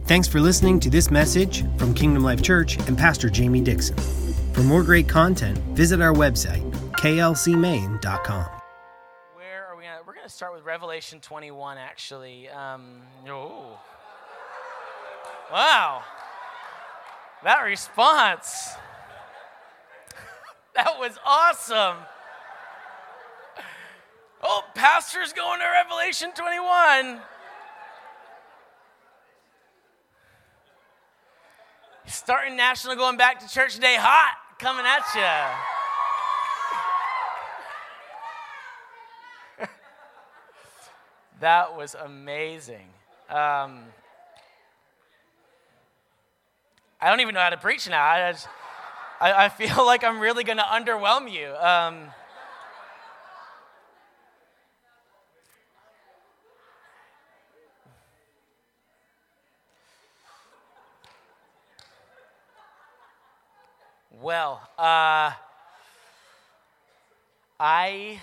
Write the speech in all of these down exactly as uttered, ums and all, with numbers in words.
Thanks for listening to this message from Kingdom Life Church and Pastor Jamie Dixon. For more great content, visit our website, k l c maine dot com. Where are we gonna, we're going to start with Revelation twenty-one, actually. Um, oh. Wow. That response. That was awesome. Oh, pastor's going to Revelation twenty-one. Starting national, going back to church today, hot, coming at you. That was amazing. Um, I don't even know how to preach now. I, just, I, I feel like I'm really going to underwhelm you. Um, Well, uh, I,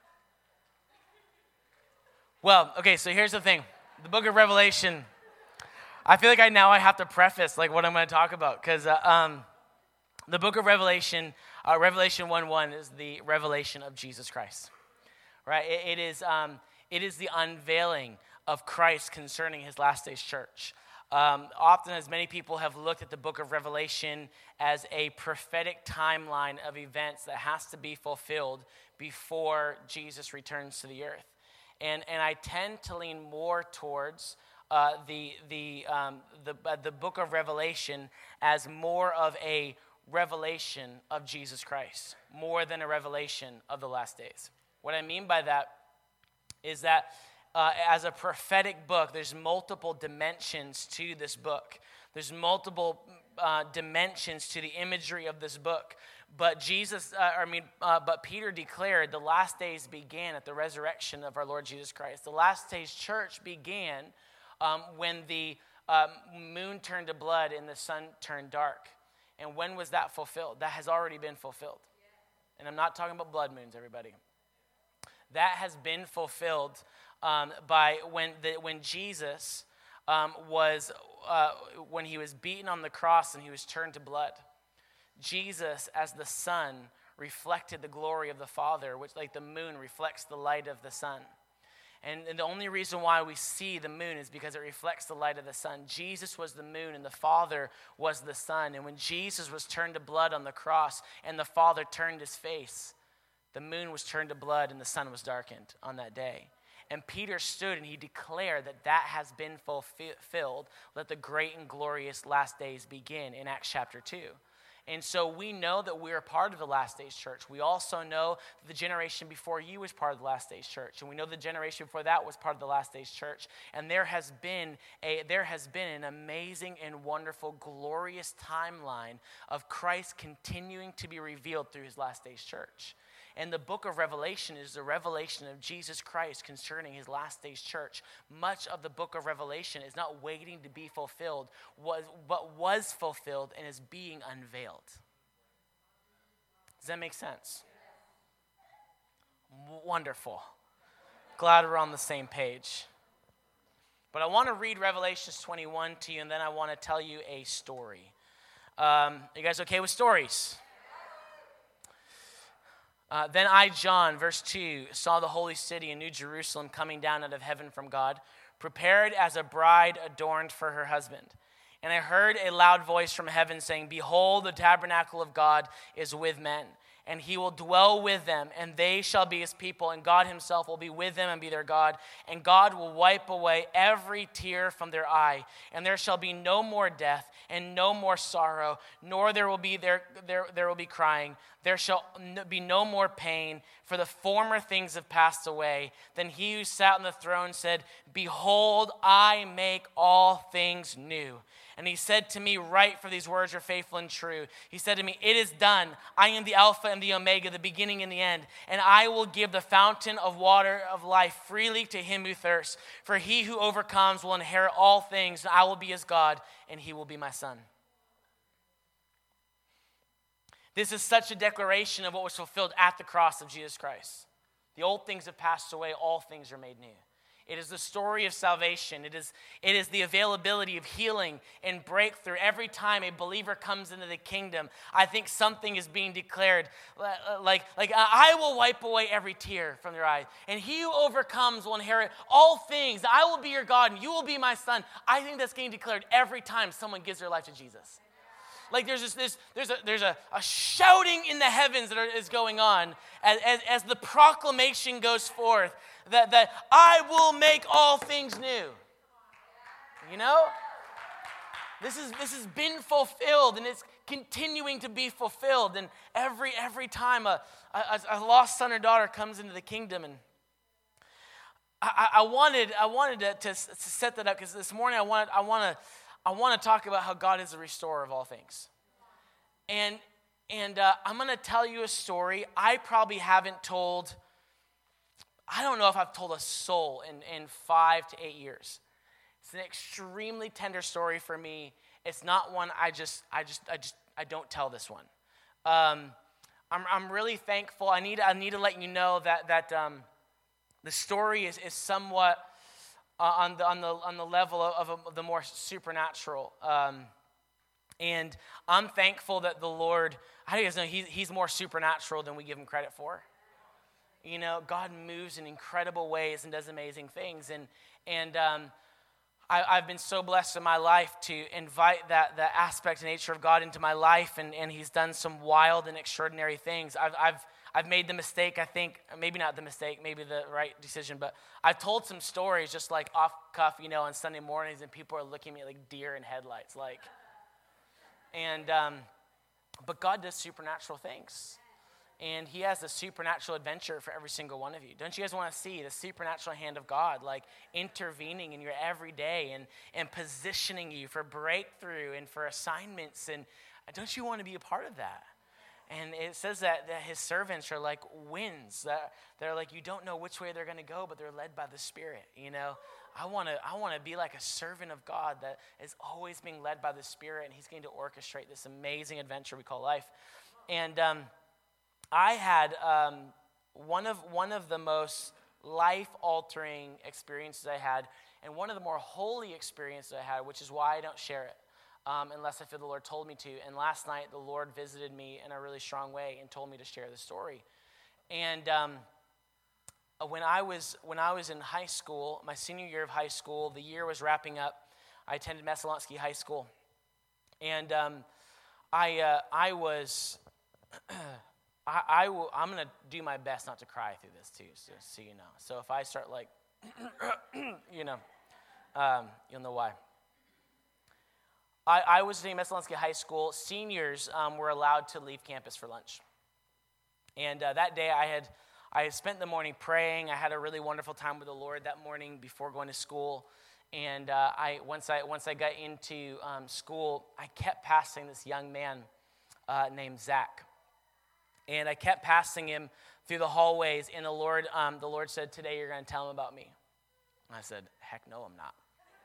well, okay, so here's the thing. The book of Revelation, I feel like I now I have to preface like what I'm going to talk about because uh, um, the book of Revelation, uh, Revelation one one is the revelation of Jesus Christ, right? It, it is um, it is the unveiling of Christ concerning his last days church. Um, often, as many people have looked at the book of Revelation as a prophetic timeline of events that has to be fulfilled before Jesus returns to the earth, and and I tend to lean more towards uh, the the um, the uh, the book of Revelation as more of a revelation of Jesus Christ, more than a revelation of the last days. What I mean by that is that. Uh, as a prophetic book, there's multiple dimensions to this book. There's multiple uh, dimensions to the imagery of this book. But Jesus, uh, I mean, uh, but Peter declared the last days began at the resurrection of our Lord Jesus Christ. The last days church began um, when the um, moon turned to blood and the sun turned dark. And when was that fulfilled? That has already been fulfilled. And I'm not talking about blood moons, everybody. That has been fulfilled Um, by when the, when Jesus um, was uh, when he was beaten on the cross and he was turned to blood. Jesus, as the Son, reflected the glory of the Father, which, like the moon, reflects the light of the sun. And, and the only reason why we see the moon is because it reflects the light of the sun. Jesus was the moon and the Father was the sun. And when Jesus was turned to blood on the cross and the Father turned his face, the moon was turned to blood and the sun was darkened on that day. And Peter stood and he declared that that has been fulfilled. Let the great and glorious last days begin in Acts chapter two. And so we know that we are part of the last days church. We also know that the generation before you was part of the last days church. And we know the generation before that was part of the last days church. And there has been a there has been an amazing and wonderful, glorious timeline of Christ continuing to be revealed through his last days church. And the book of Revelation is the revelation of Jesus Christ concerning his last days church. Much of the book of Revelation is not waiting to be fulfilled, was, but was fulfilled and is being unveiled. Does that make sense? Wonderful. Glad we're on the same page. But I want to read Revelation twenty-one to you, and then I want to tell you a story. Um, are you guys okay with stories? Uh, then I, John, verse two, saw the holy city in New Jerusalem coming down out of heaven from God, prepared as a bride adorned for her husband. And I heard a loud voice from heaven saying, "Behold, the tabernacle of God is with men, and he will dwell with them, and they shall be his people, and God himself will be with them and be their God. And God will wipe away every tear from their eye, and there shall be no more death, and no more sorrow, nor there will be there there, there will be crying. There shall be no more pain, for the former things have passed away." Then he who sat on the throne said, "Behold, I make all things new." And he said to me, "Write, for these words are faithful and true." He said to me, "It is done. I am the Alpha and the Omega, the beginning and the end. And I will give the fountain of water of life freely to him who thirsts. For he who overcomes will inherit all things. And I will be his God, and he will be my son." This is such a declaration of what was fulfilled at the cross of Jesus Christ. The old things have passed away, all things are made new. It is the story of salvation. It is, it is the availability of healing and breakthrough. Every time a believer comes into the kingdom, I think something is being declared. Like, like I will wipe away every tear from their eyes. And he who overcomes will inherit all things. I will be your God and you will be my son. I think that's getting declared every time someone gives their life to Jesus. Like there's this, this there's a there's a, a shouting in the heavens that are, is going on as, as, as the proclamation goes forth that, that I will make all things new. You know? This is this has been fulfilled and it's continuing to be fulfilled. And every every time a, a, a lost son or daughter comes into the kingdom, and I, I wanted I wanted to, to, to set that up because this morning I wanted I want to. I want to talk about how God is the restorer of all things. And, and uh, I'm going to tell you a story I probably haven't told, I don't know if I've told a soul in, in five to eight years. It's an extremely tender story for me. It's not one I just, I just, I just, I don't tell this one. Um, I'm, I'm really thankful. I need, I need to let you know that, that um, the story is, is somewhat Uh, on the on the on the level of, of the more supernatural, um, and I'm thankful that the Lord, how do you guys know he, he's more supernatural than we give him credit for? You know, God moves in incredible ways and does amazing things, and and um, I, I've been so blessed in my life to invite that that aspect and nature of God into my life, and, and He's done some wild and extraordinary things. I've I've I've made the mistake, I think, maybe not the mistake, maybe the right decision, but I've told some stories just like off cuff, you know, on Sunday mornings, and people are looking at me like deer in headlights, like, and, um, but God does supernatural things, and He has a supernatural adventure for every single one of you. Don't you guys want to see the supernatural hand of God, like, intervening in your everyday and, and positioning you for breakthrough and for assignments, and don't you want to be a part of that? And it says that, that his servants are like winds. That they're like, you don't know which way they're going to go, but they're led by the Spirit. You know, I want to I want to be like a servant of God that is always being led by the Spirit, and He's going to orchestrate this amazing adventure we call life. And um, I had um, one of one of the most life-altering experiences I had, and one of the more holy experiences I had, which is why I don't share it. Um, unless I feel the Lord told me to. And last night, the Lord visited me in a really strong way and told me to share the story. And um, when I was when I was in high school, my senior year of high school, the year was wrapping up. I attended Messalonskee High School, and um, I uh, I was I, I will, I'm gonna do my best not to cry through this too, so, so you know. So if I start like, you know, um, you'll know why. I, I was attending Messalonskee High School. Seniors um, were allowed to leave campus for lunch. And uh, that day I had I had spent the morning praying. I had a really wonderful time with the Lord that morning before going to school. And uh, I once I once I got into um, school, I kept passing this young man uh, named Zach. And I kept passing him through the hallways. And the Lord um, the Lord said, "Today you're going to tell him about me." And I said, "Heck no, I'm not."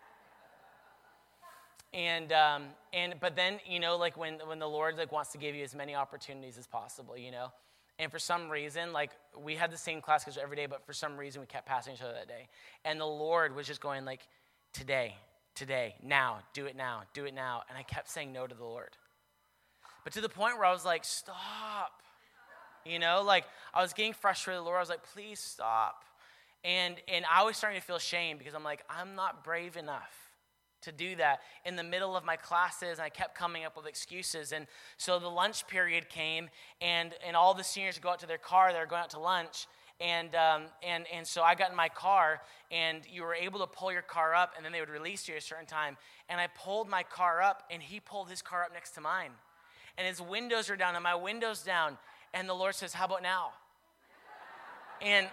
And um, and but then, you know, like when, when the Lord like wants to give you as many opportunities as possible, you know. And for some reason, like we had the same class schedule every day, but for some reason we kept passing each other that day. And the Lord was just going like, today, today, now, do it now, do it now. And I kept saying no to the Lord. But to the point where I was like, stop. You know, like I was getting frustrated with the Lord. I was like, please stop. And and I was starting to feel shame because I'm like, I'm not brave enough to do that in the middle of my classes, and I kept coming up with excuses. And so the lunch period came, and, and all the seniors go out to their car. They're going out to lunch, and um, and and so I got in my car, and you were able to pull your car up, and then they would release you at a certain time. And I pulled my car up, and he pulled his car up next to mine, and his windows are down, and my window's down, and the Lord says, "How about now?" And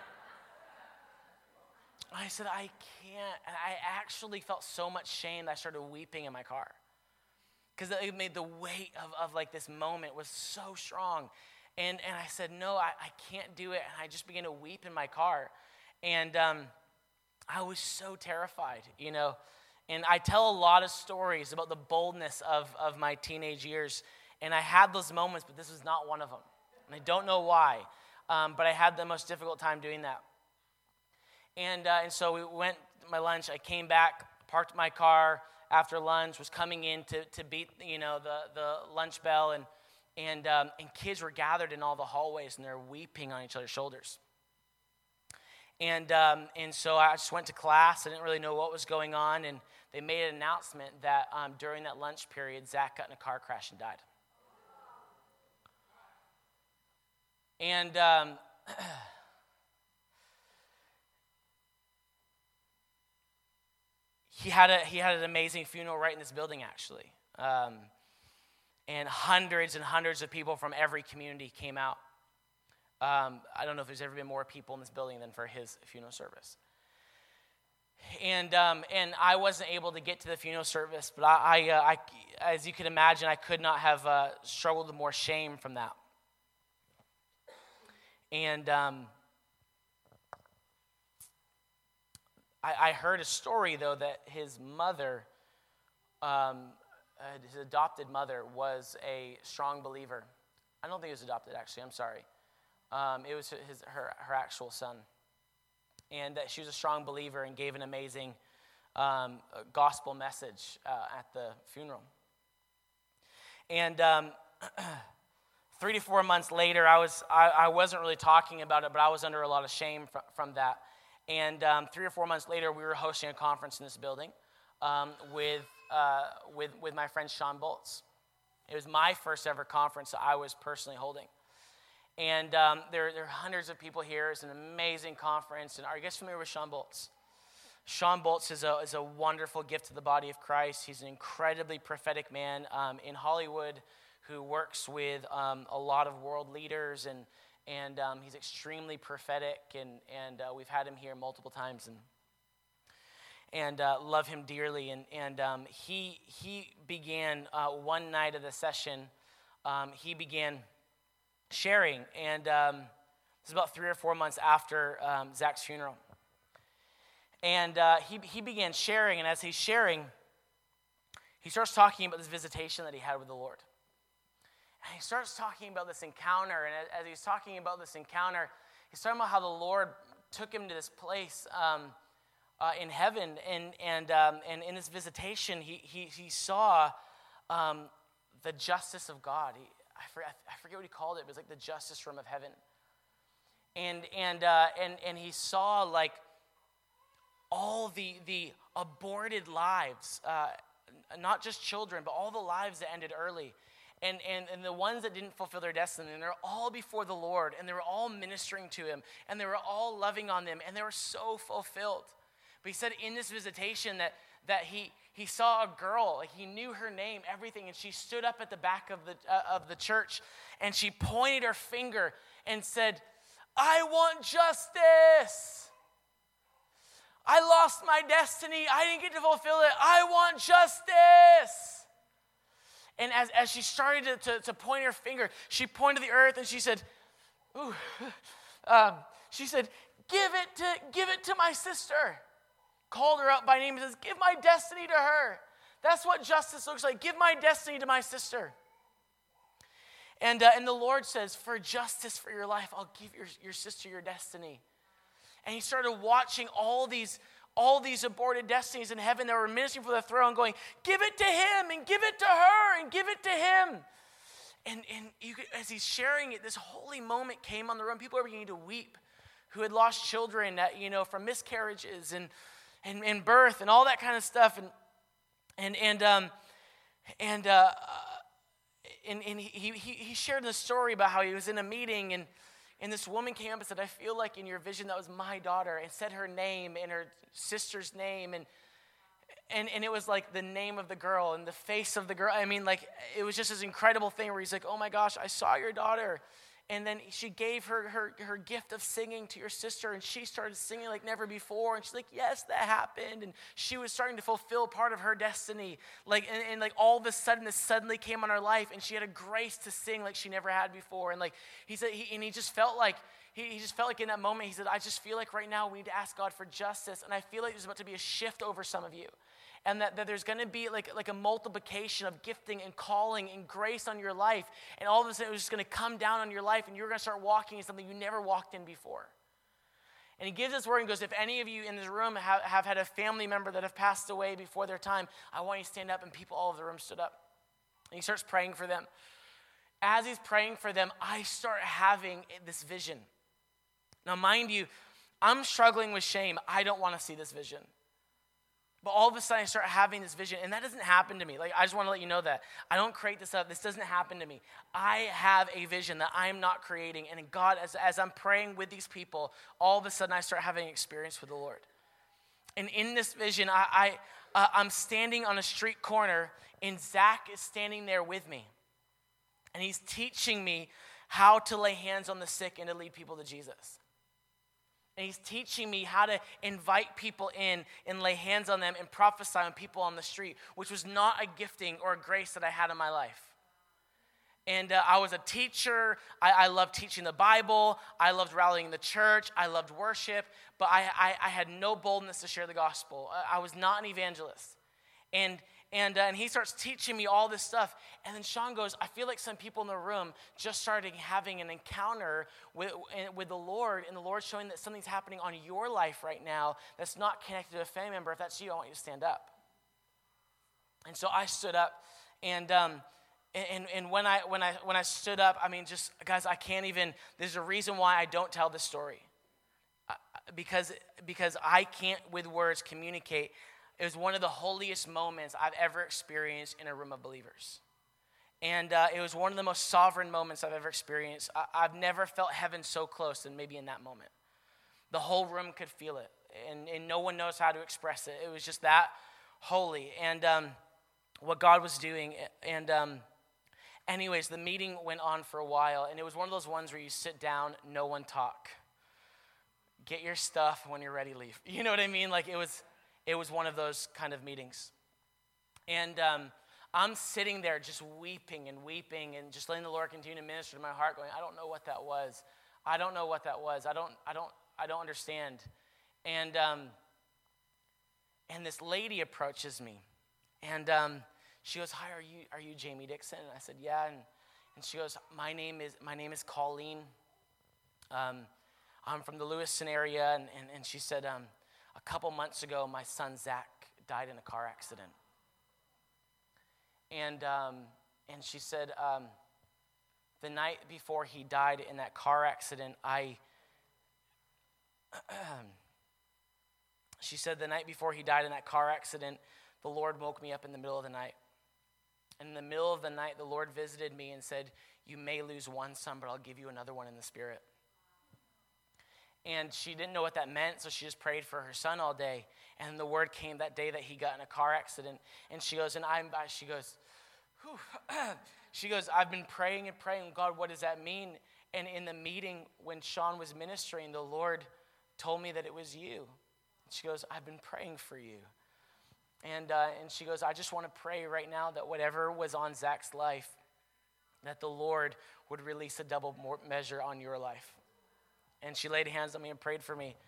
I said, I can't. And I actually felt so much shame that I started weeping in my car. Because it made the weight of, of like this moment was so strong. And and I said, no, I, I can't do it. And I just began to weep in my car. And um, I was so terrified, you know. And I tell a lot of stories about the boldness of, of my teenage years. And I had those moments, but this was not one of them. And I don't know why. Um, but I had the most difficult time doing that. And uh, and so we went my lunch. I came back, parked my car after lunch, was coming in to, to beat, you know, the, the lunch bell, and and um, and kids were gathered in all the hallways, and they're weeping on each other's shoulders. And um, and so I just went to class. I didn't really know what was going on, and they made an announcement that um, during that lunch period, Zach got in a car crash and died. And um, he had a he had an amazing funeral right in this building, actually. Um, and hundreds and hundreds of people from every community came out. Um, I don't know if there's ever been more people in this building than for his funeral service. And um, and I wasn't able to get to the funeral service, but I, I, uh, I as you can imagine, I could not have uh, struggled with more shame from that. And um, I, I heard a story, though, that his mother, um, uh, his adopted mother, was a strong believer. I don't think he was adopted, actually. I'm sorry. Um, it was his, her, her actual son. And that she was a strong believer and gave an amazing um, gospel message uh, at the funeral. And um, three to four months later, I, was, I, I wasn't really talking about it, but I was under a lot of shame from, from that. And um, three or four months later, we were hosting a conference in this building um, with, uh, with, with my friend Sean Boltz. It was my first ever conference that I was personally holding. And um, there, there are hundreds of people here. It's an amazing conference. And are you guys familiar with Sean Boltz? Sean Boltz is a, is a wonderful gift to the body of Christ. He's an incredibly prophetic man um, in Hollywood who works with um, a lot of world leaders. And, and um, he's extremely prophetic. And, and uh, we've had him here multiple times and, and uh, love him dearly. And, and um, he, he began uh, one night of the session, um, he began sharing, and um, this is about three or four months after um, Zach's funeral. And uh, he he began sharing, and as he's sharing, he starts talking about this visitation that he had with the Lord. And he starts talking about this encounter, and as, as he's talking about this encounter, he's talking about how the Lord took him to this place um, uh, in heaven, and and um, and in this visitation, he he he saw um, the justice of God. He, I forget, I forget what he called it. It was like the justice room of heaven. And and uh, and and he saw like all the the aborted lives, uh, not just children, but all the lives that ended early, and and and the ones that didn't fulfill their destiny. And they're all before the Lord, and they were all ministering to him, and they were all loving on them, and they were so fulfilled. But he said in this visitation that that he. He saw a girl, like he knew her name, everything, and she stood up at the back of the uh, of the church, and she pointed her finger and said, "I want justice. I lost my destiny. I didn't get to fulfill it. I want justice." And as, as she started to, to, to point her finger, she pointed to the earth, and she said, "Ooh," um, she said, "Give it to give it to my sister." Called her up by name and says, "Give my destiny to her." That's what justice looks like. Give my destiny to my sister. And uh, and the Lord says, for justice for your life, I'll give your, your sister your destiny. And he started watching all these, all these aborted destinies in heaven that were ministering for the throne, going, "Give it to him, and give it to her, and give it to him." And, and you could, as he's sharing it, this holy moment came on the room. People are beginning to weep who had lost children, that, you know, from miscarriages and And, and birth and all that kind of stuff, and and and um and uh and, and he, he he shared the story about how he was in a meeting, and and this woman came up and said, "I feel like in your vision that was my daughter," and said her name and her sister's name, and and and it was like the name of the girl and the face of the girl. I mean, like, it was just this incredible thing where he's like, "Oh my gosh, I saw your daughter." And then she gave her, her her gift of singing to your sister, and she started singing like never before. And she's like, "Yes, that happened." And she was starting to fulfill part of her destiny. Like, and, and like all of a sudden, this suddenly came on her life, and she had a grace to sing like she never had before. And like he said, he, and he just felt like he, he just felt like in that moment, he said, "I just feel like right now we need to ask God for justice, and I feel like there's about to be a shift over some of you." And that, that there's going to be like, like a multiplication of gifting and calling and grace on your life. And all of a sudden, it was just going to come down on your life, and you're going to start walking in something you never walked in before. And he gives this word and goes, if any of you in this room have, have had a family member that have passed away before their time, I want you to stand up. And people all over the room stood up. And he starts praying for them. As he's praying for them, I start having this vision. Now, mind you, I'm struggling with shame. I don't want to see this vision. But all of a sudden, I start having this vision, and that doesn't happen to me. Like, I just want to let you know that. I don't create this up. This doesn't happen to me. I have a vision that I'm not creating, and God, as, as I'm praying with these people, all of a sudden, I start having an experience with the Lord. And in this vision, I, I, uh, I'm standing on a street corner, and Zach is standing there with me. And he's teaching me how to lay hands on the sick and to lead people to Jesus. And he's teaching me how to invite people in and lay hands on them and prophesy on people on the street, which was not a gifting or a grace that I had in my life. And uh, I was a teacher. I, I loved teaching the Bible. I loved rallying the church. I loved worship. But I, I, I had no boldness to share the gospel. I, I was not an evangelist. And And, uh, and he starts teaching me all this stuff. And then Sean goes, I feel like some people in the room just started having an encounter with, with the Lord, and the Lord's showing that something's happening on your life right now that's not connected to a family member. If that's you, I want you to stand up. And so I stood up, and um, and and when I when I when I stood up, I mean, just guys, I can't even. There's a reason why I don't tell this story, uh, because because I can't with words communicate. It was one of the holiest moments I've ever experienced in a room of believers. And uh, it was one of the most sovereign moments I've ever experienced. I- I've never felt heaven so close than maybe in that moment. The whole room could feel it, and, and no one knows how to express it. It was just that holy, and um, what God was doing. And um, anyways, the meeting went on for a while, and it was one of those ones where you sit down, no one talk. Get your stuff, when you're ready, leave. You know what I mean? Like it was... It was one of those kind of meetings. And um, I'm sitting there just weeping and weeping and just letting the Lord continue to minister to my heart, going, I don't know what that was. I don't know what that was. I don't, I don't, I don't understand. And um, and this lady approaches me, and um, she goes, "Hi, are you are you Jamie Dixon?" And I said, "Yeah." And and she goes, "My name is my name is Colleen. Um, I'm from the Lewiston area." And and, and she said, um, a couple months ago, my son Zach died in a car accident. And um, and she said, um, the night before he died in that car accident, I, she said the night before he died in that car accident, the Lord woke me up in the middle of the night. And in the middle of the night, the Lord visited me and said, you may lose one son, but I'll give you another one in the spirit. And she didn't know what that meant, so she just prayed for her son all day. And the word came that day that he got in a car accident. And she goes, and I'm, she goes, she goes, I've been praying and praying, God, what does that mean? And in the meeting, when Sean was ministering, the Lord told me that it was you. And she goes, I've been praying for you. And uh, and she goes, I just want to pray right now that whatever was on Zach's life, that the Lord would release a double measure on your life. And she laid hands on me and prayed for me.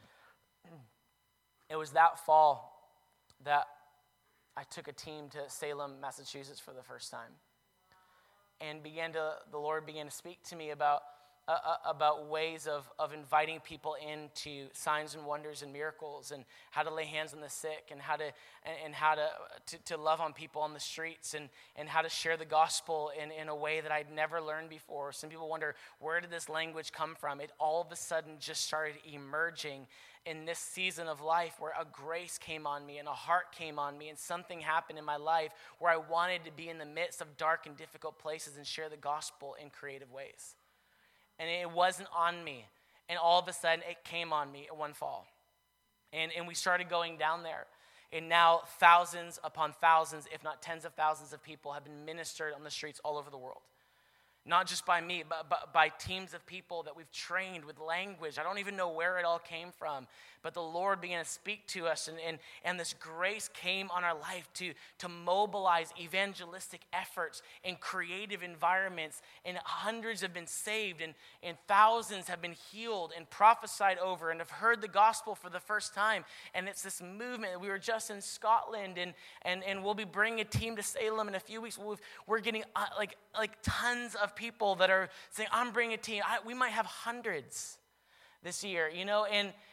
It was that fall that I took a team to Salem, Massachusetts for the first time. And began to, the Lord began to speak to me about uh, about ways of, of inviting people into signs and wonders and miracles, and how to lay hands on the sick, and how to and, and how to, to to love on people on the streets, and and how to share the gospel in, in a way that I'd never learned before. Some people wonder, where did this language come from? It all of a sudden just started emerging in this season of life, where a grace came on me and a heart came on me, and something happened in my life where I wanted to be in the midst of dark and difficult places and share the gospel in creative ways. And it wasn't on me. And all of a sudden, it came on me in one fall. And, and we started going down there. And now thousands upon thousands, if not tens of thousands of people have been ministered on the streets all over the world. Not just by me, but, but by teams of people that we've trained with language. I don't even know where it all came from. But the Lord began to speak to us, and, and, and this grace came on our life to, to mobilize evangelistic efforts in creative environments. And hundreds have been saved, and, and thousands have been healed and prophesied over and have heard the gospel for the first time. And it's this movement. We were just in Scotland, and, and, and we'll be bringing a team to Salem in a few weeks. We've, we're getting uh, like, like tons of people that are saying, I'm bringing a team. I, we might have hundreds this year, you know, and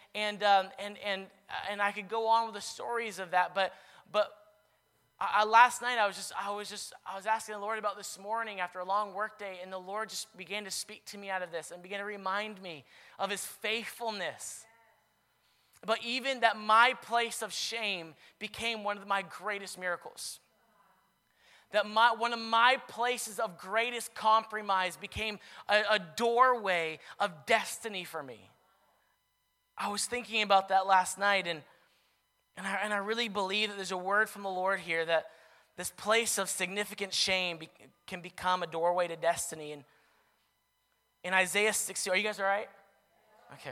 and um, and and and I could go on with the stories of that, but but I, I, last night I was just I was just I was asking the Lord about this morning after a long workday, and the Lord just began to speak to me out of this and began to remind me of his faithfulness. But even that my place of shame became one of my greatest miracles. That my, one of my places of greatest compromise became a, a doorway of destiny for me. I was thinking about that last night, and, and, I, and I really believe that there's a word from the Lord here that this place of significant shame be, can become a doorway to destiny. And in Isaiah sixty, are you guys all right? Okay.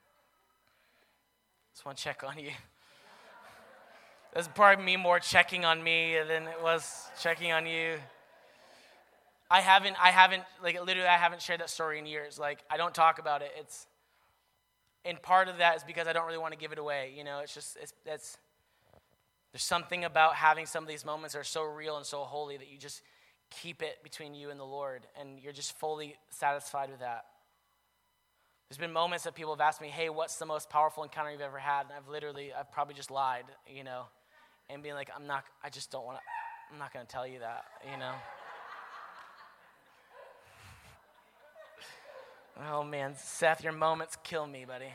Just want to check on you. That's probably me more checking on me than it was checking on you. I haven't, I haven't, like literally I haven't shared that story in years. Like I don't talk about it. It's, and part of that is because I don't really want to give it away. You know, it's just, it's, it's, there's something about having some of these moments that are so real and so holy that you just keep it between you and the Lord. And you're just fully satisfied with that. There's been moments that people have asked me, hey, what's the most powerful encounter you've ever had? And I've literally, I've probably just lied, you know. And being like, I'm not, I just don't want to, I'm not going to tell you that, you know. Oh man, Seth, your moments kill me, buddy.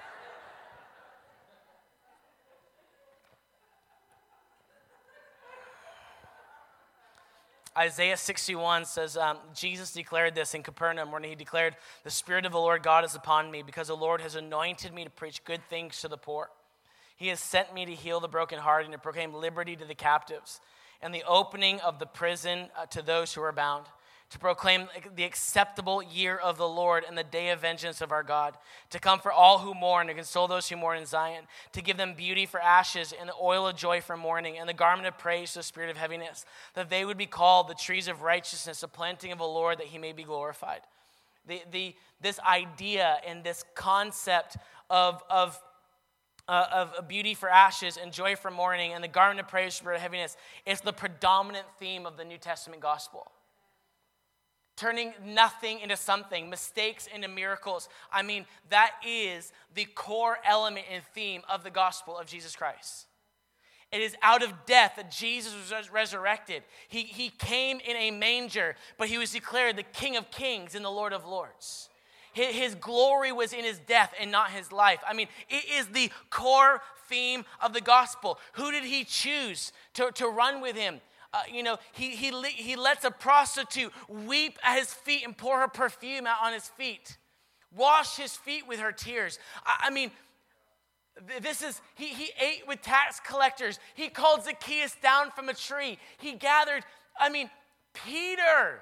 Isaiah sixty-one says, um, Jesus declared this in Capernaum when he declared, the Spirit of the Lord God is upon me because the Lord has anointed me to preach good things to the poor. He has sent me to heal the brokenhearted and to proclaim liberty to the captives and the opening of the prison uh, to those who are bound, to proclaim the acceptable year of the Lord and the day of vengeance of our God, to comfort all who mourn, to console those who mourn in Zion, to give them beauty for ashes and the oil of joy for mourning and the garment of praise to the spirit of heaviness, that they would be called the trees of righteousness, the planting of the Lord, that he may be glorified. The, the, this idea and this concept of, of Uh, of beauty for ashes and joy for mourning and the garment of praise for heaviness is the predominant theme of the New Testament gospel. Turning nothing into something, mistakes into miracles. I mean, that is the core element and theme of the gospel of Jesus Christ. It is out of death that Jesus was resurrected. He, he came in a manger, but he was declared the King of Kings and the Lord of Lords. His glory was in his death and not his life. I mean, it is the core theme of the gospel. Who did he choose to, to run with him? Uh, you know, he, he, he lets a prostitute weep at his feet and pour her perfume out on his feet. Wash his feet with her tears. I, I mean, this is, he, he ate with tax collectors. He called Zacchaeus down from a tree. He gathered, I mean, Peter.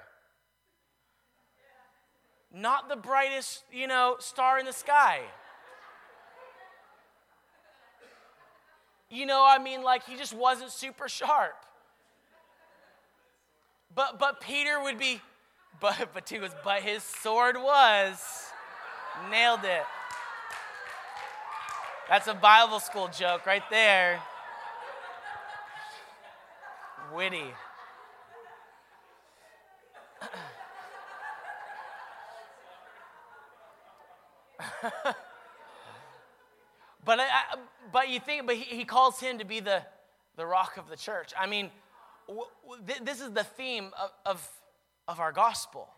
Not the brightest, you know, star in the sky. You know, I mean, like, he just wasn't super sharp. But but Peter would be, but but he was, but his sword was. Nailed it. That's a Bible school joke right there. Witty. but I, but you think, but he, he calls him to be the, the rock of the church. I mean, w- w- th- this is the theme of, of of our gospel,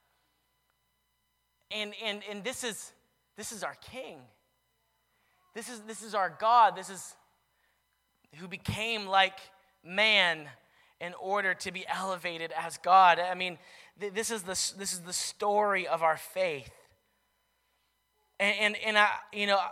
and and and this is this is our King. This is this is our God. This is who became like man in order to be elevated as God. I mean, th- this is the this is the story of our faith. And, and and I, you know,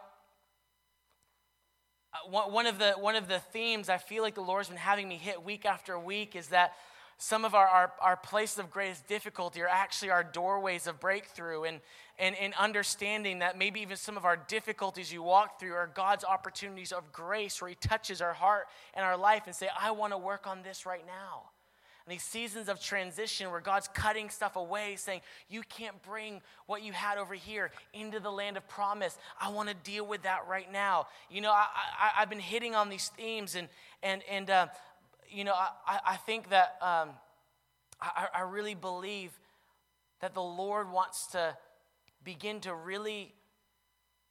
one of the one of the themes I feel like the Lord's been having me hit week after week is that some of our, our, our places of greatest difficulty are actually our doorways of breakthrough, and, and, and understanding that maybe even some of our difficulties you walk through are God's opportunities of grace where he touches our heart and our life and say, I want to work on this right now. And these seasons of transition where God's cutting stuff away, saying, you can't bring what you had over here into the land of promise. I want to deal with that right now. You know, I, I, I've been hitting on these themes, and, and, and uh, you know, I, I think that um, I, I really believe that the Lord wants to begin to really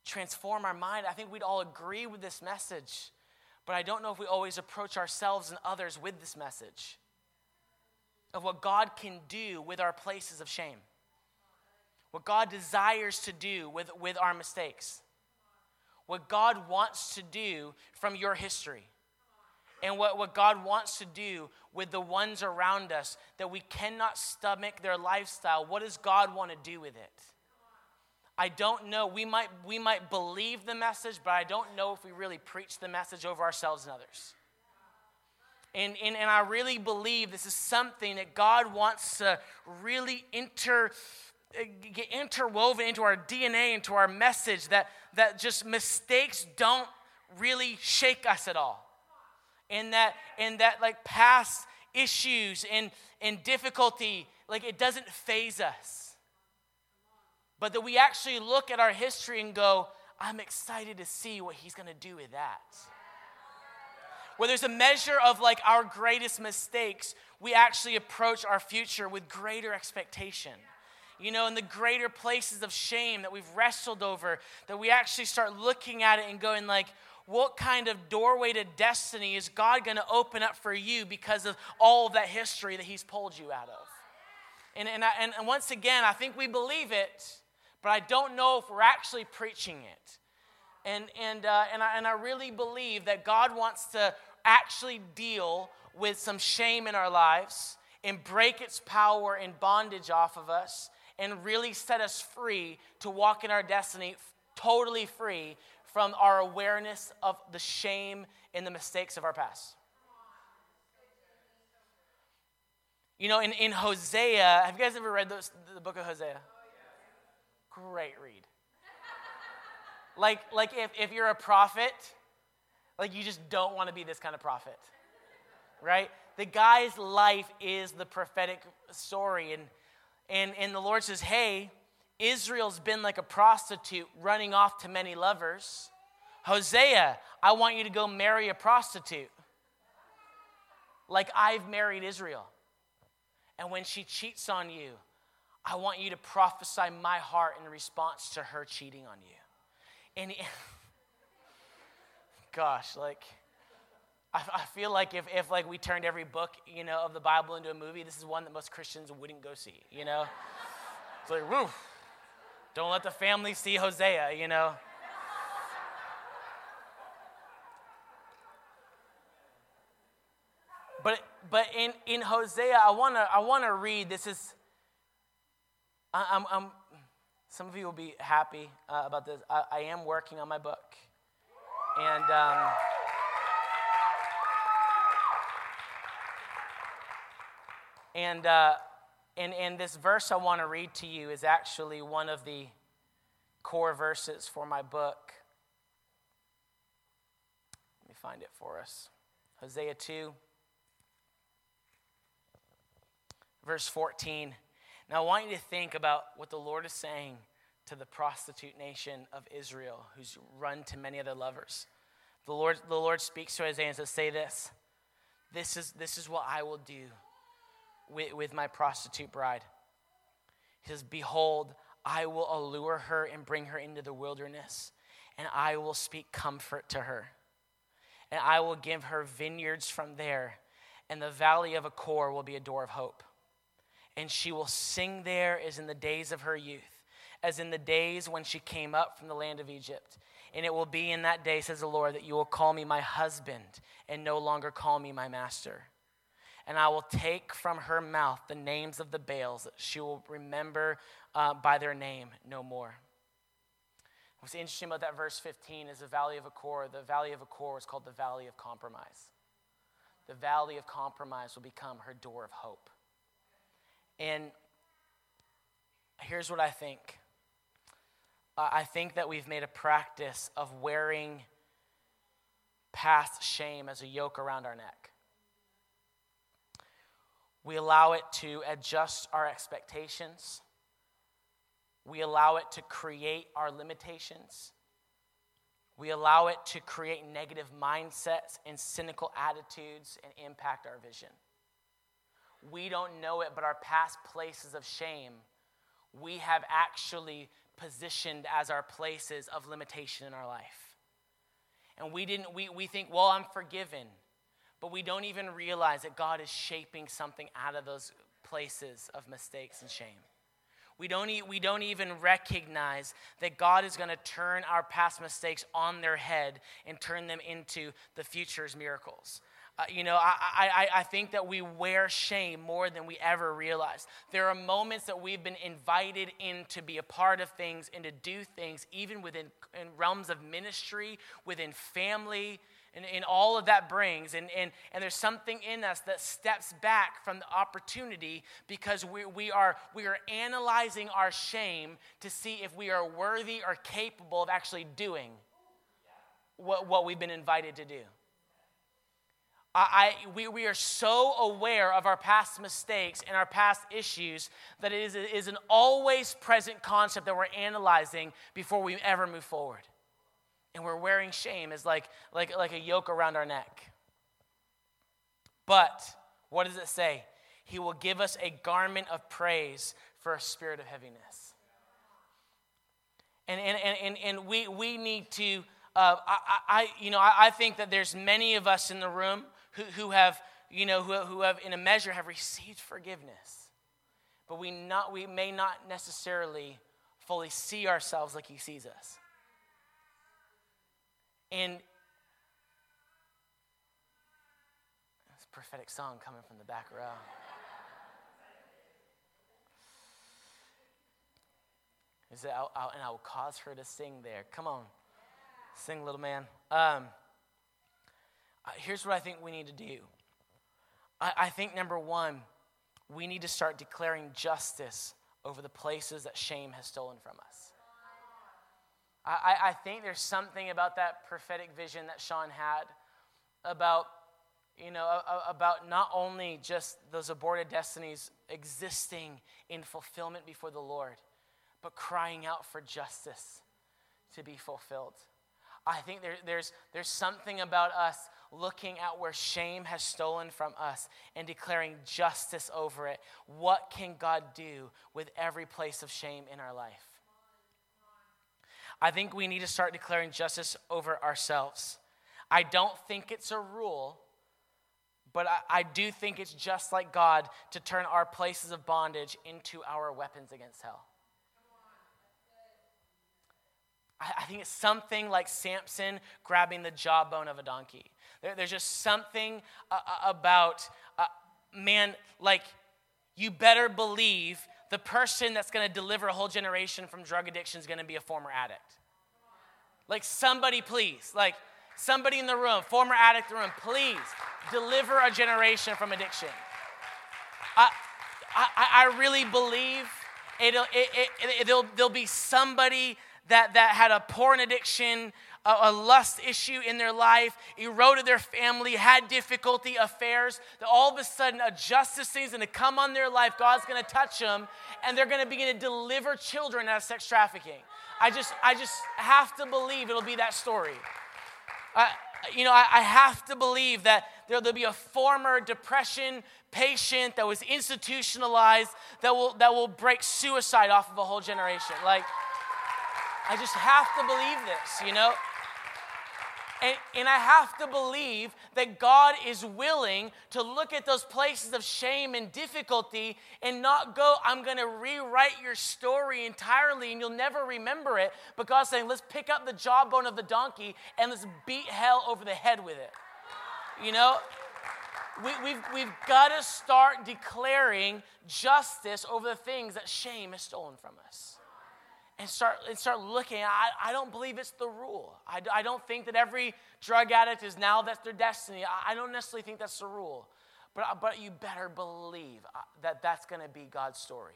transform our mind. I think we'd all agree with this message, but I don't know if we always approach ourselves and others with this message of what God can do with our places of shame, what God desires to do with, with our mistakes, what God wants to do from your history, and what, what God wants to do with the ones around us that we cannot stomach their lifestyle. What does God want to do with it? I don't know. We might, we might believe the message, but I don't know if we really preach the message over ourselves and others. And, and, and I really believe this is something that God wants to really inter, get interwoven into our D N A, into our message, that, that just mistakes don't really shake us at all. And that, and that like past issues and, and difficulty, like it doesn't faze us. But that we actually look at our history and go, I'm excited to see what he's going to do with that. Where there's a measure of like our greatest mistakes, we actually approach our future with greater expectation. You know, in the greater places of shame that we've wrestled over, that we actually start looking at it and going like, what kind of doorway to destiny is God going to open up for you because of all of that history that he's pulled you out of? And, and, I, and, and once again, I think we believe it, but I don't know if we're actually preaching it. And, and, uh, and, I, and I really believe that God wants to actually deal with some shame in our lives and break its power and bondage off of us and really set us free to walk in our destiny totally free from our awareness of the shame and the mistakes of our past. You know, in, in Hosea, have you guys ever read those, the book of Hosea? Great read. Like, like if, if you're a prophet, like you just don't want to be this kind of prophet, right? The guy's life is the prophetic story. And, and, and the Lord says, hey, Israel's been like a prostitute running off to many lovers. Hosea, I want you to go marry a prostitute like I've married Israel. And when she cheats on you, I want you to prophesy my heart in response to her cheating on you. And it, gosh, like, I, I feel like if, if like we turned every book, you know, of the Bible into a movie, this is one that most Christians wouldn't go see, you know? It's like, woo, don't let the family see Hosea, you know? But but in, in Hosea, I wanna I wanna read. This is I, I'm I'm some of you will be happy uh, about this. I, I am working on my book, and um, and uh, and and this verse I want to read to you is actually one of the core verses for my book. Let me find it for us. Hosea two. Verse fourteen. Now I want you to think about what the Lord is saying to the prostitute nation of Israel who's run to many other lovers. The Lord, the Lord speaks to Isaiah and says, say this. This is, this is what I will do with, with my prostitute bride. He says, behold, I will allure her and bring her into the wilderness, and I will speak comfort to her. And I will give her vineyards from there, and the valley of Achor will be a door of hope. And she will sing there as in the days of her youth, as in the days when she came up from the land of Egypt. And it will be in that day, says the Lord, that you will call me my husband and no longer call me my master. And I will take from her mouth the names of the Baals that she will remember uh, by their name no more. What's interesting about that verse fifteen is the valley of Achor. The valley of Achor is called the valley of compromise. The valley of compromise will become her door of hope. And here's what I think. Uh, I think that we've made a practice of wearing past shame as a yoke around our neck. We allow it to adjust our expectations. We allow it to create our limitations. We allow it to create negative mindsets and cynical attitudes and impact our vision. We don't know it, but our past places of shame, we have actually positioned as our places of limitation in our life. And we didn't, we, we think, well, I'm forgiven. But we don't even realize that God is shaping something out of those places of mistakes and shame. We don't, e- we don't even recognize that God is going to turn our past mistakes on their head and turn them into the future's miracles. Uh, you know, I, I, I think that we wear shame more than we ever realize. There are moments that we've been invited in to be a part of things and to do things, even within in realms of ministry, within family, and, and all of that brings. And, and, and there's something in us that steps back from the opportunity because we, we, are, we are analyzing our shame to see if we are worthy or capable of actually doing what, what we've been invited to do. I, we, we are so aware of our past mistakes and our past issues that it is, it is an always present concept that we're analyzing before we ever move forward. And we're wearing shame as like, like, like a yoke around our neck. But what does it say? He will give us a garment of praise for a spirit of heaviness. And, and, and, and we, we need to, uh, I, I, you know, I, I think that there's many of us in the room Who, who have, you know, who, who have in a measure have received forgiveness. But we not we may not necessarily fully see ourselves like he sees us. And this prophetic song coming from the back row. Is it, I'll, I'll, and I will cause her to sing there. Come on. Sing, little man. Um, Here's what I think we need to do. I, I think, number one, we need to start declaring justice over the places that shame has stolen from us. I, I, I think there's something about that prophetic vision that Sean had about, you know, about not only just those aborted destinies existing in fulfillment before the Lord, but crying out for justice to be fulfilled. I think there, there's, there's something about us looking at where shame has stolen from us and declaring justice over it. What can God do with every place of shame in our life? I think we need to start declaring justice over ourselves. I don't think it's a rule, but I, I do think it's just like God to turn our places of bondage into our weapons against hell. I think it's something like Samson grabbing the jawbone of a donkey. There, there's just something uh, about, uh, man, like, you better believe the person that's going to deliver a whole generation from drug addiction is going to be a former addict. Like, somebody please, like, somebody in the room, former addict in the room, please deliver a generation from addiction. I, I, I really believe it'll, it, it, it, there'll, there'll be somebody that, that had a porn addiction, a, a lust issue in their life, eroded their family, had difficulty, affairs, that all of a sudden a justice thing is going to come on their life, God's going to touch them, and they're going to begin to deliver children out of sex trafficking. I just I just have to believe it'll be that story. I, you know, I, I have to believe that there, there'll be a former depression patient that was institutionalized that will that will break suicide off of a whole generation. Like, I just have to believe this, you know? And, and I have to believe that God is willing to look at those places of shame and difficulty and not go, I'm going to rewrite your story entirely and you'll never remember it. But God's saying, let's pick up the jawbone of the donkey and let's beat hell over the head with it. You know? We, we've, we've got to start declaring justice over the things that shame has stolen from us. And start and start looking. I, I don't believe it's the rule. I, I don't think that every drug addict is now that's their destiny. I, I don't necessarily think that's the rule. But, but you better believe that that's going to be God's story.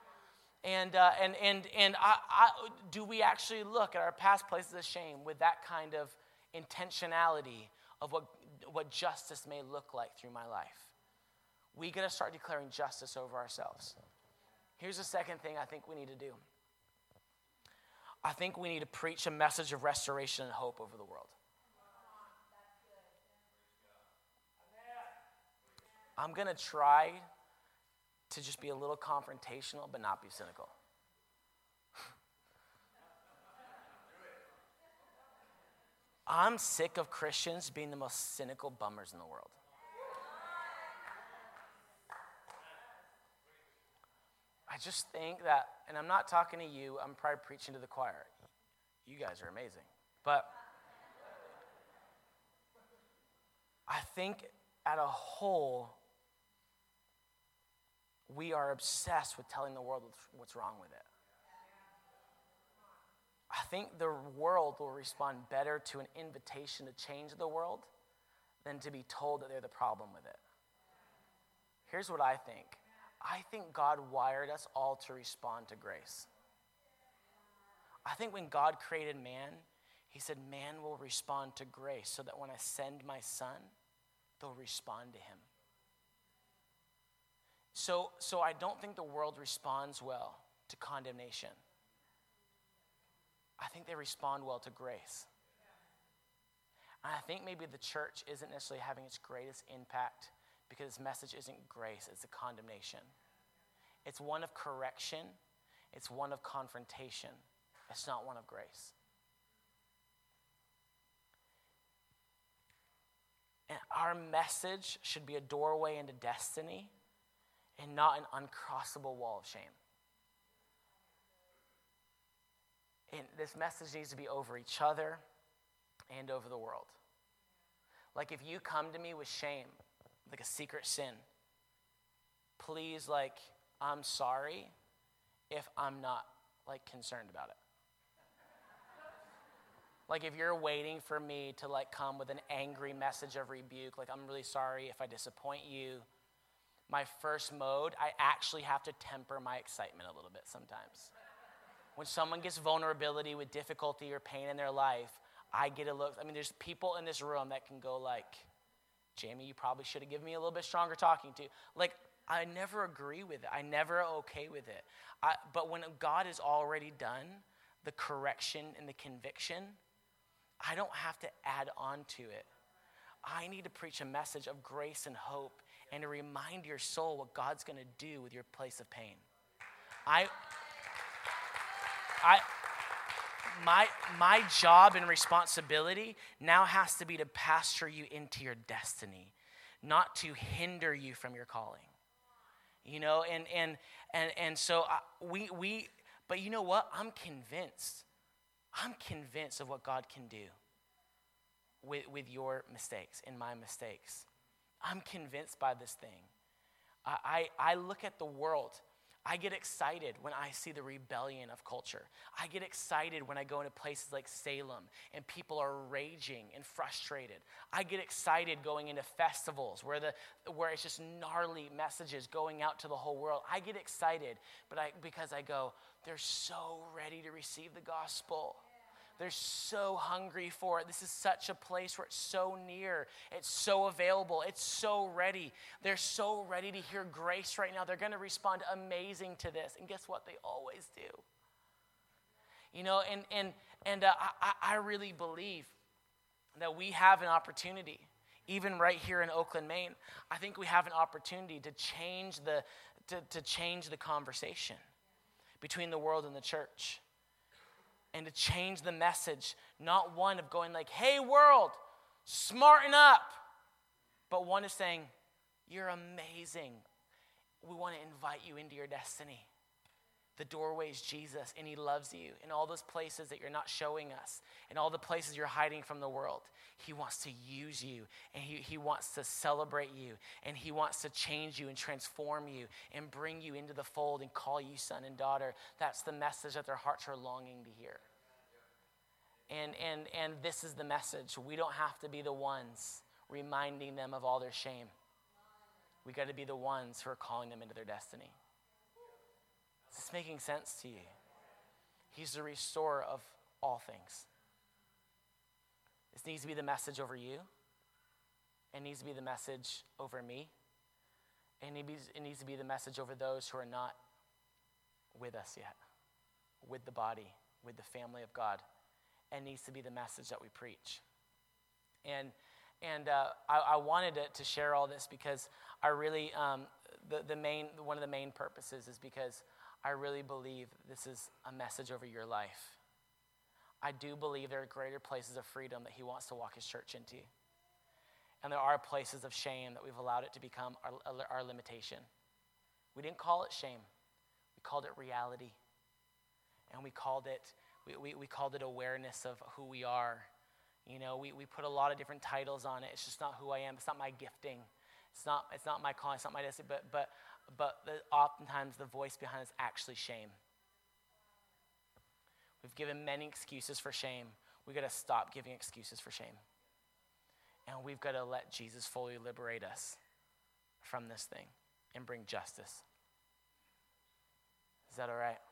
And uh, and and and I, I, do we actually look at our past places of shame with that kind of intentionality of what what justice may look like through my life? We got to start declaring justice over ourselves. Here's the second thing I think we need to do. I think we need to preach a message of restoration and hope over the world. I'm going to try to just be a little confrontational, but not be cynical. I'm sick of Christians being the most cynical bummers in the world. I just think that, and I'm not talking to you, I'm probably preaching to the choir. You guys are amazing. But I think at a whole, we are obsessed with telling the world what's wrong with it. I think the world will respond better to an invitation to change the world than to be told that they're the problem with it. Here's what I think. I think God wired us all to respond to grace. I think when God created man, he said man will respond to grace so that when I send my son, they'll respond to him. So, so I don't think the world responds well to condemnation. I think they respond well to grace. And I think maybe the church isn't necessarily having its greatest impact because its message isn't grace, it's a condemnation. It's one of correction, it's one of confrontation. It's not one of grace. And our message should be a doorway into destiny and not an uncrossable wall of shame. And this message needs to be over each other and over the world. Like if you come to me with shame, like a secret sin, please, like, I'm sorry if I'm not, like, concerned about it. Like if you're waiting for me to, like, come with an angry message of rebuke, like, I'm really sorry if I disappoint you. My first mode, I actually have to temper my excitement a little bit sometimes. When someone gets vulnerability with difficulty or pain in their life, I get a look. I mean, there's people in this room that can go like, Jamie, you probably should have given me a little bit stronger talking to. Like, I never agree with it. I never okay with it. I, but when God has already done the correction and the conviction, I don't have to add on to it. I need to preach a message of grace and hope and to remind your soul what God's going to do with your place of pain. I... I, my, my job and responsibility now has to be to pasture you into your destiny, not to hinder you from your calling. You know, and and and and so I, we we. But you know what? I'm convinced. I'm convinced of what God can do with with your mistakes and my mistakes. I'm convinced by this thing. I I, I look at the world. I get excited when I see the rebellion of culture. I get excited when I go into places like Salem and people are raging and frustrated. I get excited going into festivals where the where it's just gnarly messages going out to the whole world. I get excited, but I because I go, they're so ready to receive the gospel. They're so hungry for it. This is such a place where it's so near. It's so available. It's so ready. They're so ready to hear grace right now. They're going to respond amazing to this. And guess what? They always do. You know, and and and uh, I, I really believe that we have an opportunity, even right here in Oakland, Maine. I think we have an opportunity to change the to, to change the conversation between the world and the church. And to change the message, not one of going like, hey world, smarten up. But one is saying, you're amazing. We want to invite you into your destiny. The doorway is Jesus, and he loves you. In all those places that you're not showing us, in all the places you're hiding from the world, he wants to use you, and he, he wants to celebrate you, and he wants to change you and transform you and bring you into the fold and call you son and daughter. That's the message that their hearts are longing to hear. And, and, and this is the message. We don't have to be the ones reminding them of all their shame. We got to be the ones who are calling them into their destiny. Is this making sense to you? He's the restorer of all things. This needs to be the message over you. It needs to be the message over me. And it needs to be the message over those who are not with us yet, with the body, with the family of God. It needs to be the message that we preach. And and uh, I, I wanted to, to share all this because I really, um, the, the main one of the main purposes is because I really believe this is a message over your life. I do believe there are greater places of freedom that he wants to walk his church into. And there are places of shame that we've allowed it to become our, our limitation. We didn't call it shame. We called it reality. And we called it, we, we, we called it awareness of who we are. You know, we, we put a lot of different titles on it. It's just not who I am. It's not my gifting. It's not, it's not my calling. It's not my destiny. But, but, but the, oftentimes the voice behind it is actually shame. We've given many excuses for shame. We've got to stop giving excuses for shame. And we've got to let Jesus fully liberate us from this thing and bring justice. Is that all right?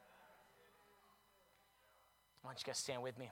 Why don't you guys stand with me?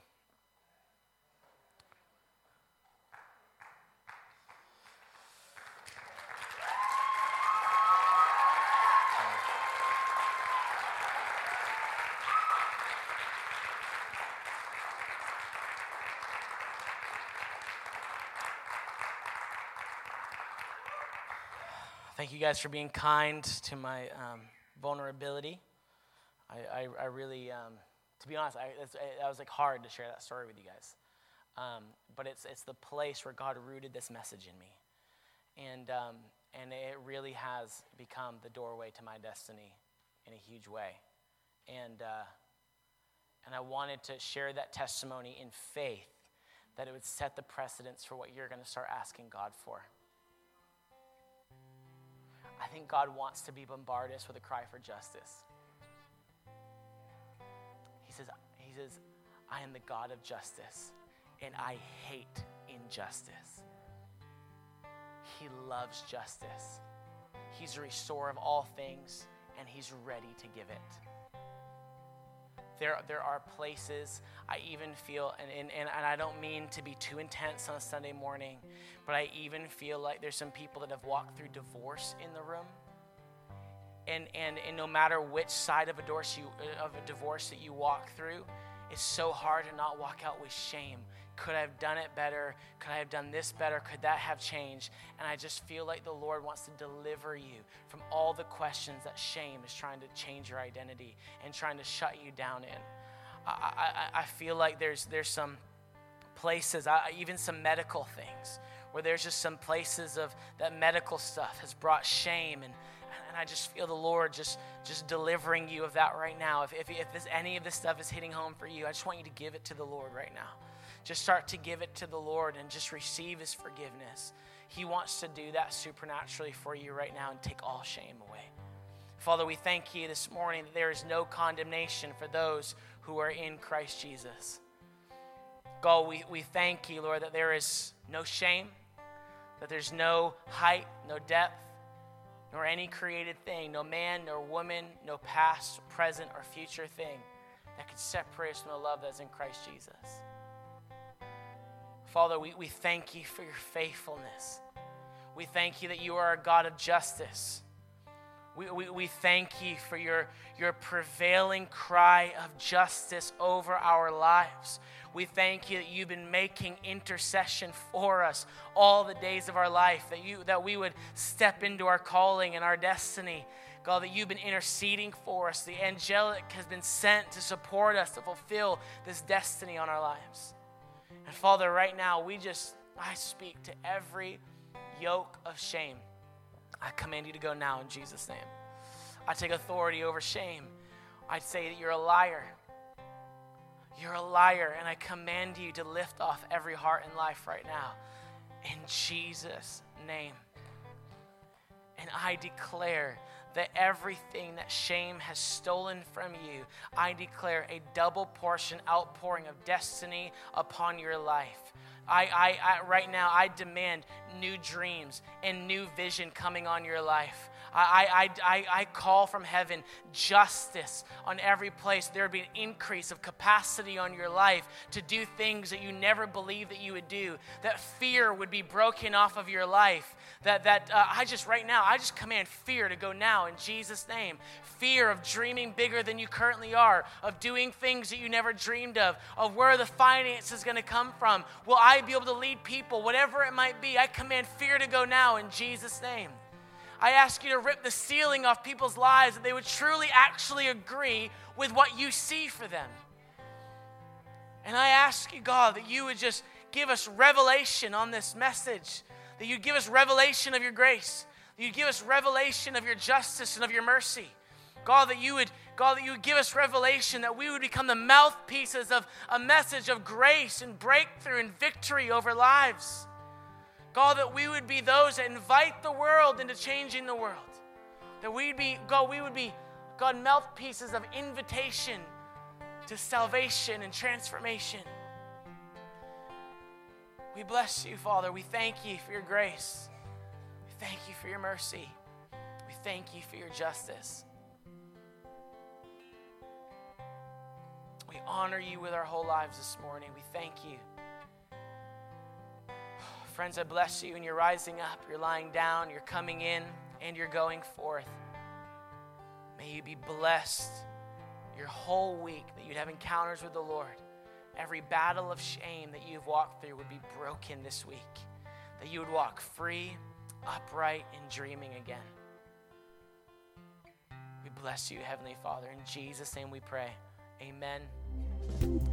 Thank you guys for being kind to my um, vulnerability. I, I, I really, um, to be honest, I, it's, it, was like hard to share that story with you guys. Um, but it's it's the place where God rooted this message in me, and um, and it really has become the doorway to my destiny in a huge way. And uh, and I wanted to share that testimony in faith, that it would set the precedence for what you're going to start asking God for. I think God wants to be bombarded us with a cry for justice. He says, he says, I am the God of justice, and I hate injustice. He loves justice. He's a restorer of all things, and he's ready to give it. There, there are places I even feel, and, and, and I don't mean to be too intense on a Sunday morning, but I even feel like there's some people that have walked through divorce in the room. And, and, and no matter which side of a, divorce you, of a divorce that you walk through, it's so hard to not walk out with shame. Could I have done it better? Could I have done this better? Could that have changed? And I just feel like the Lord wants to deliver you from all the questions that shame is trying to change your identity and trying to shut you down in. I, I, I feel like there's there's some places, I, even some medical things, where there's just some places of that medical stuff has brought shame, and and I just feel the Lord just just delivering you of that right now. If if, if this, any of this stuff is hitting home for you, I just want you to give it to the Lord right now. Just start to give it to the Lord and just receive his forgiveness. He wants to do that supernaturally for you right now and take all shame away. Father, we thank you this morning that there is no condemnation for those who are in Christ Jesus. God, we, we thank you, Lord, that there is no shame, that there's no height, no depth, nor any created thing, no man, nor woman, no past, present, or future thing that could separate us from the love that's in Christ Jesus. Father, we, we thank you for your faithfulness. We thank you that you are a God of justice. We, we, we thank you for your, your prevailing cry of justice over our lives. We thank you that you've been making intercession for us all the days of our life, that you that we would step into our calling and our destiny. God, that you've been interceding for us. The angelic has been sent to support us to fulfill this destiny on our lives. And Father, right now, we just, I speak to every yoke of shame. I command you to go now in Jesus' name. I take authority over shame. I say that you're a liar. You're a liar, and I command you to lift off every heart and life right now in Jesus' name. And I declare that everything that shame has stolen from you, I declare a double portion outpouring of destiny upon your life. I, I, I right now, I demand new dreams and new vision coming on your life. I, I, I, I call from heaven justice on every place. There would be an increase of capacity on your life to do things that you never believed that you would do. That fear would be broken off of your life. That, that uh, I just, right now, I just command fear to go now in Jesus' name. Fear of dreaming bigger than you currently are, of doing things that you never dreamed of, of where the finance is going to come from. Will I be able to lead people? Whatever it might be, I command fear to go now in Jesus' name. I ask you to rip the ceiling off people's lives, that they would truly actually agree with what you see for them. And I ask you, God, that you would just give us revelation on this message, that you'd give us revelation of your grace, that you'd give us revelation of your justice and of your mercy. God, that you would, God, that you would give us revelation, that we would become the mouthpieces of a message of grace and breakthrough and victory over lives. God, that we would be those that invite the world into changing the world. That we'd be, God, we would be, God, mouthpieces of invitation to salvation and transformation. We bless you, Father. We thank you for your grace. We thank you for your mercy. We thank you for your justice. We honor you with our whole lives this morning. We thank you. Friends, I bless you, and you're rising up, you're lying down, you're coming in, and you're going forth. May you be blessed your whole week, that you'd have encounters with the Lord. Every battle of shame that you've walked through would be broken this week. That you would walk free, upright, and dreaming again. We bless you, Heavenly Father. In Jesus' name we pray. Amen.